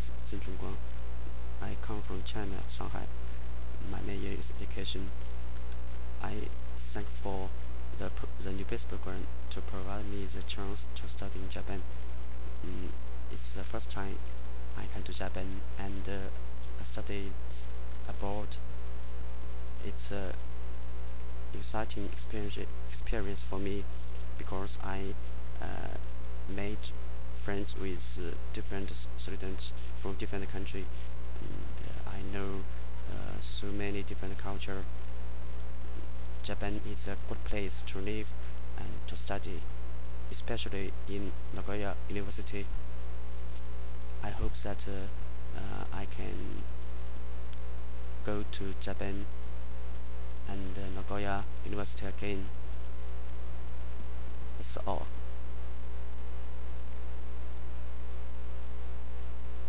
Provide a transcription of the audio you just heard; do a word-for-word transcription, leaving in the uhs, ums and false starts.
is Jin Zhongguang. I come from China, Shanghai. My major is education. I thank for the, the new base program to provide me the chance to study in Japan. Mm, it's the first time I come to Japan and uh, study abroad. It's a exciting experience experience for me because I uh, made friends with uh, different students from different countries. And uh, I know uh, so many different culture. Japan is a good place to live and to study, especially in Nagoya University. I hope that uh, uh, I can go to Japan and uh, Nagoya University again. That's all.